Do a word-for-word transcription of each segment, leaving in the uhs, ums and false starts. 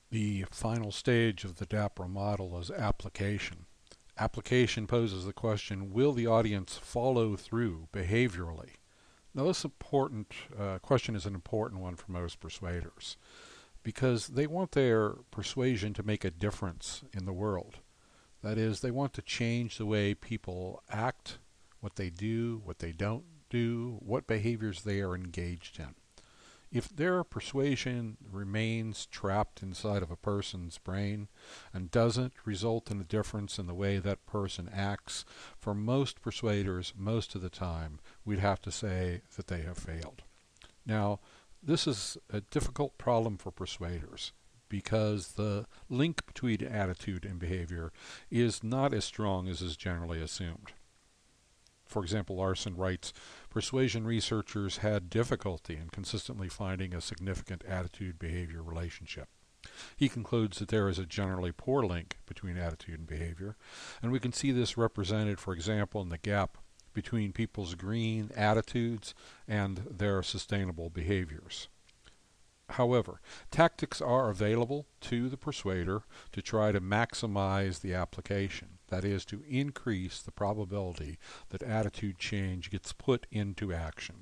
The final stage of the DAPRA model is application. Application poses the question, will the audience follow through behaviorally? Now this important uh, question is an important one for most persuaders because they want their persuasion to make a difference in the world. That is, they want to change the way people act, what they do, what they don't do, what behaviors they are engaged in. If their persuasion remains trapped inside of a person's brain and doesn't result in a difference in the way that person acts, for most persuaders, most of the time, we'd have to say that they have failed. Now, this is a difficult problem for persuaders because the link between attitude and behavior is not as strong as is generally assumed. For example, Larson writes, persuasion researchers had difficulty in consistently finding a significant attitude-behavior relationship. He concludes that there is a generally poor link between attitude and behavior, and we can see this represented, for example, in the gap between people's green attitudes and their sustainable behaviors. However, tactics are available to the persuader to try to maximize the application. That is, to increase the probability that attitude change gets put into action.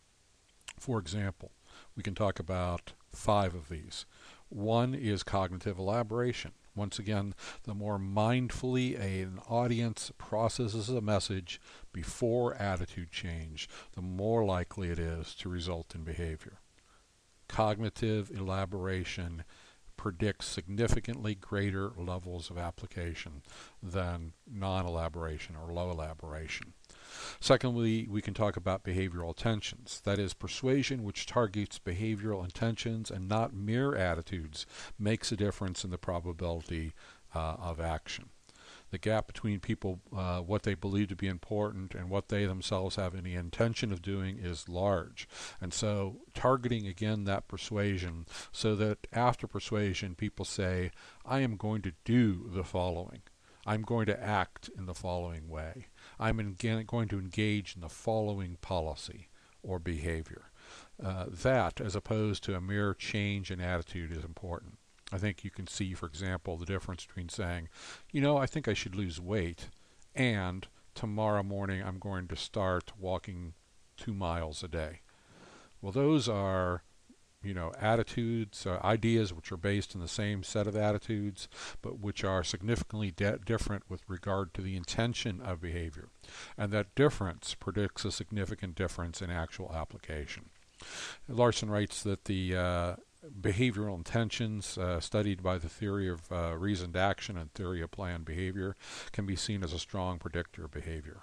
For example, we can talk about five of these. One is cognitive elaboration. Once again, the more mindfully an audience processes a message before attitude change, the more likely it is to result in behavior. Cognitive elaboration predicts significantly greater levels of application than non-elaboration or low elaboration. Secondly, we can talk about behavioral intentions. That is, persuasion which targets behavioral intentions and not mere attitudes makes a difference in the probability uh, of action. The gap between people, uh, what they believe to be important and what they themselves have any intention of doing is large. And so targeting again that persuasion so that after persuasion people say, I am going to do the following. I'm going to act in the following way. I'm again going to engage in the following policy or behavior. Uh, that, as opposed to a mere change in attitude, is important. I think you can see, for example, the difference between saying, you know, I think I should lose weight, and tomorrow morning I'm going to start walking two miles a day. Well, those are, you know, attitudes, uh, ideas which are based in the same set of attitudes, but which are significantly de- different with regard to the intention of behavior. And that difference predicts a significant difference in actual application. Larson writes that the uh, behavioral intentions uh, studied by the theory of uh, reasoned action and theory of planned behavior can be seen as a strong predictor of behavior.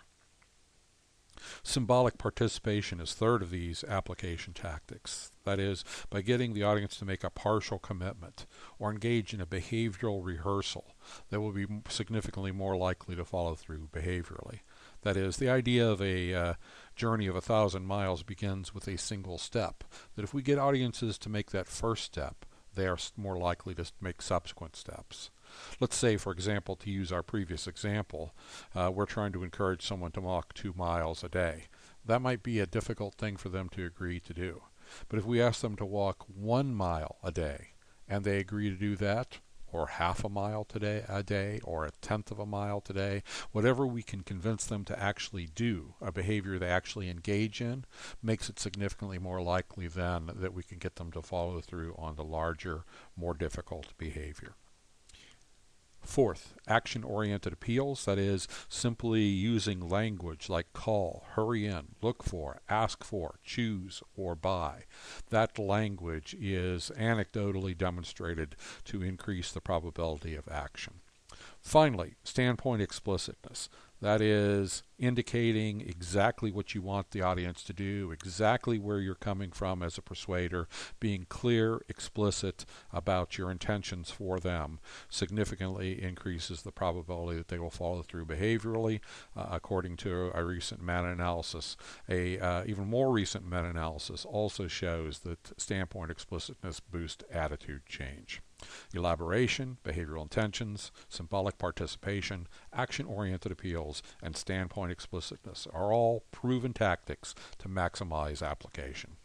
Symbolic participation is third of these application tactics. That is, by getting the audience to make a partial commitment or engage in a behavioral rehearsal, they will be significantly more likely to follow through behaviorally. That is, the idea of a uh, journey of a thousand miles begins with a single step. That if we get audiences to make that first step, they are more likely to make subsequent steps. Let's say, for example, to use our previous example, uh, we're trying to encourage someone to walk two miles a day. That might be a difficult thing for them to agree to do. But if we ask them to walk one mile a day, and they agree to do that, or half a mile today a day, or a tenth of a mile today, whatever we can convince them to actually do, a behavior they actually engage in, makes it significantly more likely then that we can get them to follow through on the larger, more difficult behavior. Fourth, action-oriented appeals, that is, simply using language like call, hurry in, look for, ask for, choose, or buy. That language is anecdotally demonstrated to increase the probability of action. Finally, standpoint explicitness. That is, indicating exactly what you want the audience to do, exactly where you're coming from as a persuader, being clear, explicit about your intentions for them significantly increases the probability that they will follow through behaviorally, uh, according to a recent meta-analysis. A uh, even more recent meta-analysis also shows that standpoint explicitness boosts attitude change. Elaboration, behavioral intentions, symbolic participation, action-oriented appeals, and standpoint explicitness are all proven tactics to maximize application.